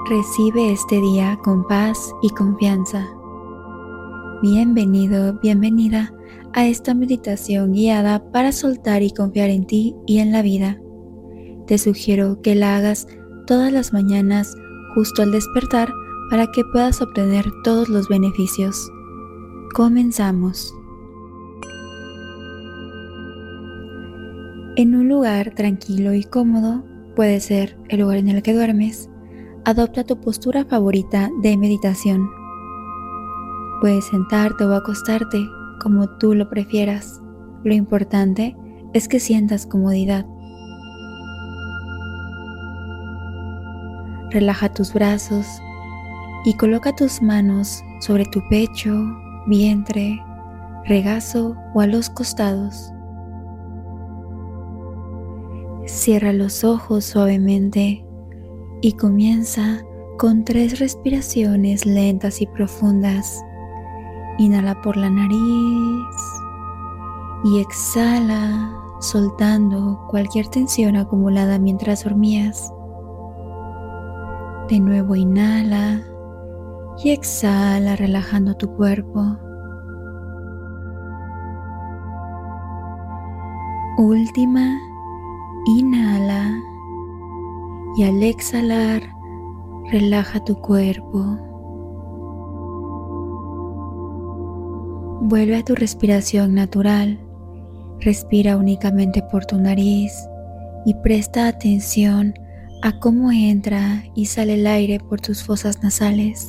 Recibe este día con paz y confianza. Bienvenido, bienvenida a esta meditación guiada para soltar y confiar en ti y en la vida. Te sugiero que la hagas todas las mañanas justo al despertar para que puedas obtener todos los beneficios. Comenzamos. En un lugar tranquilo y cómodo, puede ser el lugar en el que duermes, adopta tu postura favorita de meditación. Puedes sentarte o acostarte como tú lo prefieras. Lo importante es que sientas comodidad. Relaja tus brazos y coloca tus manos sobre tu pecho, vientre, regazo o a los costados. Cierra los ojos suavemente y comienza con 3 respiraciones lentas y profundas. Inhala por la nariz y exhala, soltando cualquier tensión acumulada mientras dormías. De nuevo inhala y exhala, relajando tu cuerpo. Última, inhala y al exhalar, relaja tu cuerpo. Vuelve a tu respiración natural. Respira únicamente por tu nariz y presta atención a cómo entra y sale el aire por tus fosas nasales.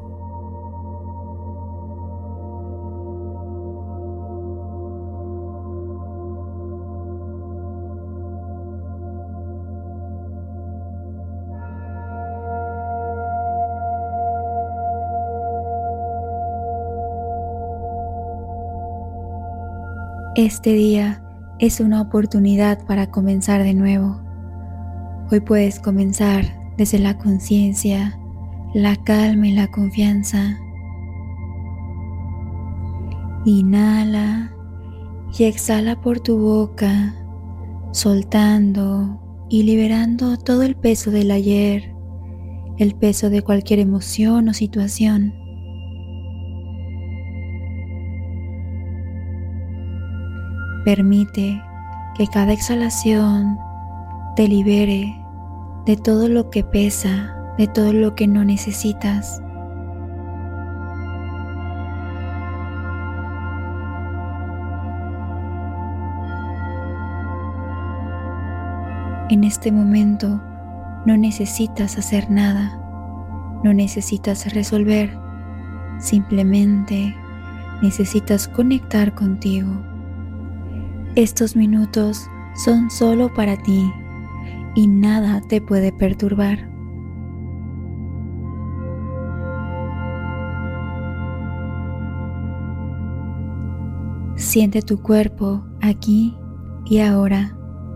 Este día es una oportunidad para comenzar de nuevo. Hoy puedes comenzar desde la conciencia, la calma y la confianza. Inhala y exhala por tu boca, soltando y liberando todo el peso del ayer, el peso de cualquier emoción o situación. Permite que cada exhalación te libere de todo lo que pesa, de todo lo que no necesitas. En este momento no necesitas hacer nada, no necesitas resolver, simplemente necesitas conectar contigo. Estos minutos son solo para ti y nada te puede perturbar. Siente tu cuerpo aquí y ahora.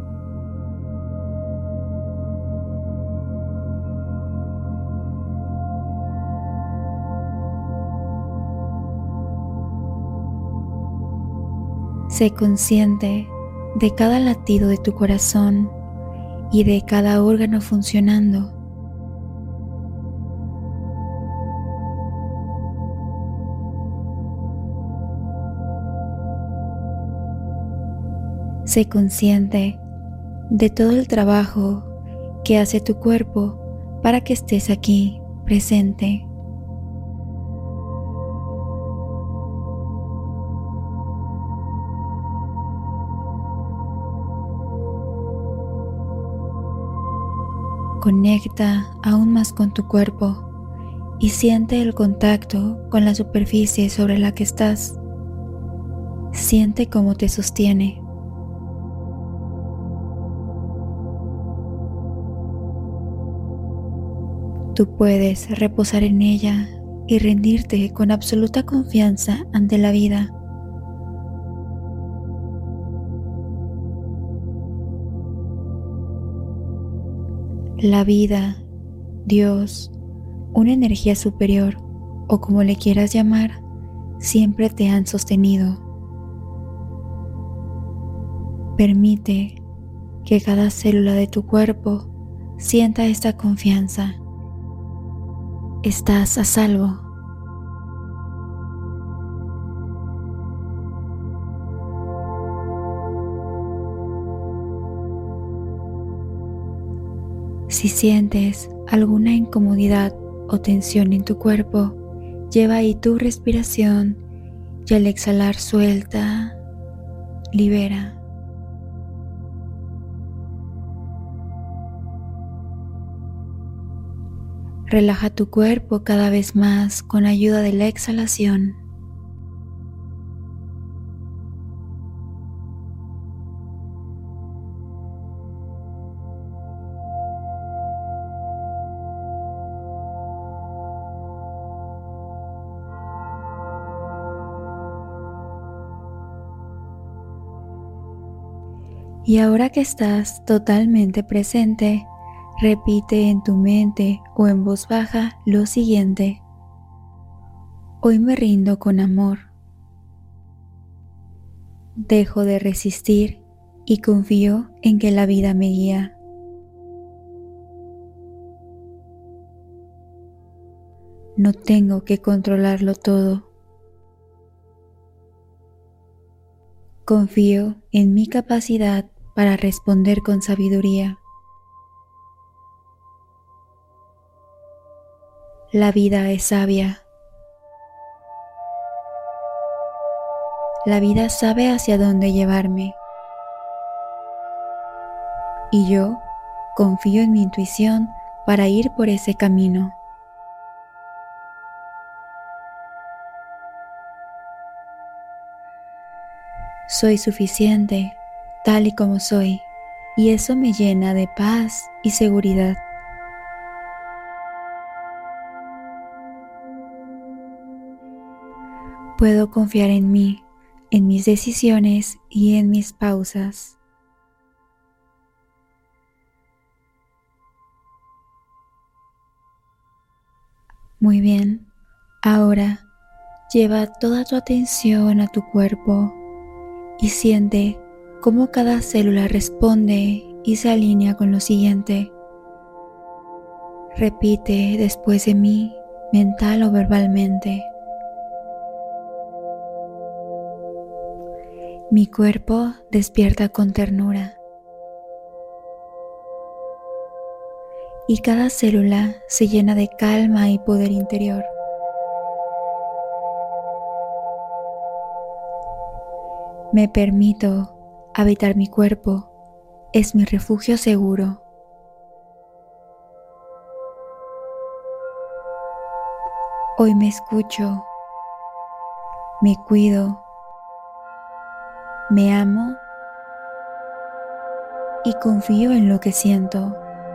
Sé consciente de cada latido de tu corazón y de cada órgano funcionando. Sé consciente de todo el trabajo que hace tu cuerpo para que estés aquí presente. Conecta aún más con tu cuerpo y siente el contacto con la superficie sobre la que estás. Siente cómo te sostiene. Tú puedes reposar en ella y rendirte con absoluta confianza ante la vida. La vida, Dios, una energía superior o como le quieras llamar, siempre te han sostenido. Permite que cada célula de tu cuerpo sienta esta confianza. Estás a salvo. Si sientes alguna incomodidad o tensión en tu cuerpo, lleva ahí tu respiración y al exhalar suelta, libera. Relaja tu cuerpo cada vez más con ayuda de la exhalación. Y ahora que estás totalmente presente, repite en tu mente o en voz baja lo siguiente. Hoy me rindo con amor. Dejo de resistir y confío en que la vida me guía. No tengo que controlarlo todo. Confío en mi capacidad para responder con sabiduría. La vida es sabia. La vida sabe hacia dónde llevarme. Y yo confío en mi intuición para ir por ese camino. Soy suficiente, tal y como soy, y eso me llena de paz y seguridad. Puedo confiar en mí, en mis decisiones y en mis pausas. Muy bien, ahora lleva toda tu atención a tu cuerpo y siente cómo cada célula responde y se alinea con lo siguiente. Repite después de mí, mental o verbalmente. Mi cuerpo despierta con ternura y cada célula se llena de calma y poder interior. Me permito habitar mi cuerpo, es mi refugio seguro. Hoy me escucho, me cuido, me amo y confío en lo que siento.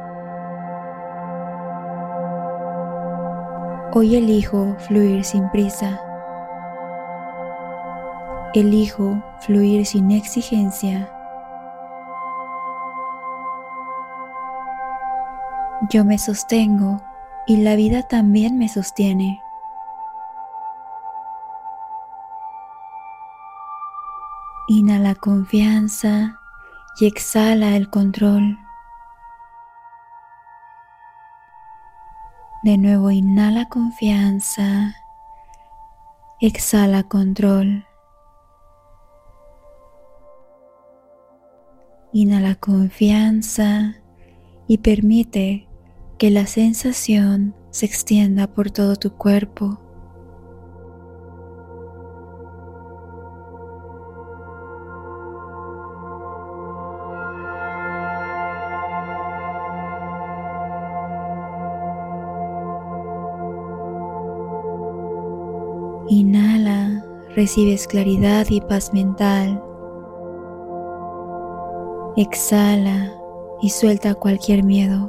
Hoy elijo fluir sin prisa. Elijo fluir sin exigencia. Yo me sostengo y la vida también me sostiene. Inhala confianza y exhala el control. De nuevo inhala confianza, exhala control. Inhala confianza y permite que la sensación se extienda por todo tu cuerpo. Inhala, recibes claridad y paz mental. Exhala y suelta cualquier miedo.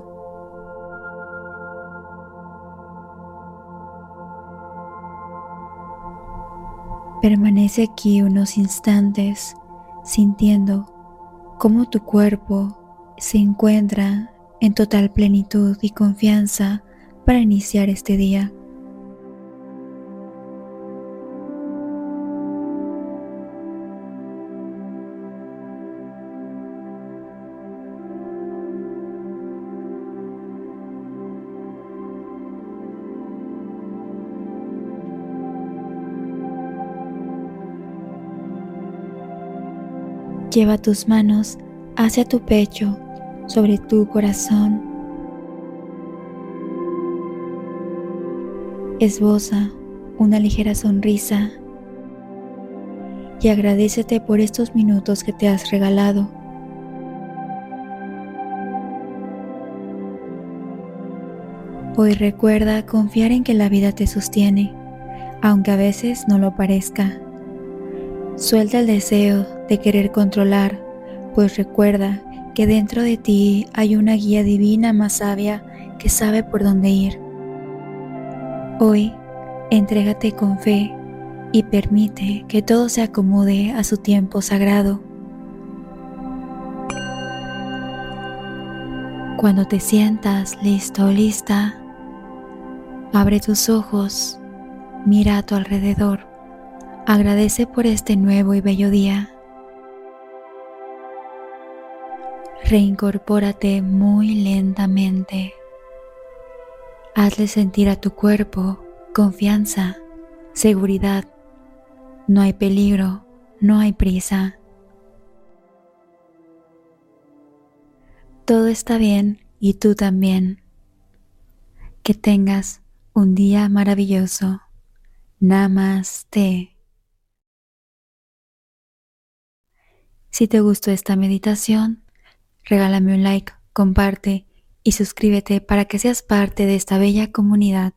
Permanece aquí unos instantes sintiendo cómo tu cuerpo se encuentra en total plenitud y confianza para iniciar este día. Lleva tus manos hacia tu pecho, sobre tu corazón. Esboza una ligera sonrisa y agradécete por estos minutos que te has regalado. Hoy recuerda confiar en que la vida te sostiene, aunque a veces no lo parezca. Suelta el deseo de querer controlar, pues recuerda que dentro de ti hay una guía divina más sabia que sabe por dónde ir. Hoy, entrégate con fe y permite que todo se acomode a su tiempo sagrado. Cuando te sientas listo o lista, abre tus ojos, mira a tu alrededor, agradece por este nuevo y bello día. Reincorpórate muy lentamente. Hazle sentir a tu cuerpo confianza, seguridad. No hay peligro, no hay prisa. Todo está bien y tú también. Que tengas un día maravilloso. Namaste. Si te gustó esta meditación, regálame un like, comparte y suscríbete para que seas parte de esta bella comunidad.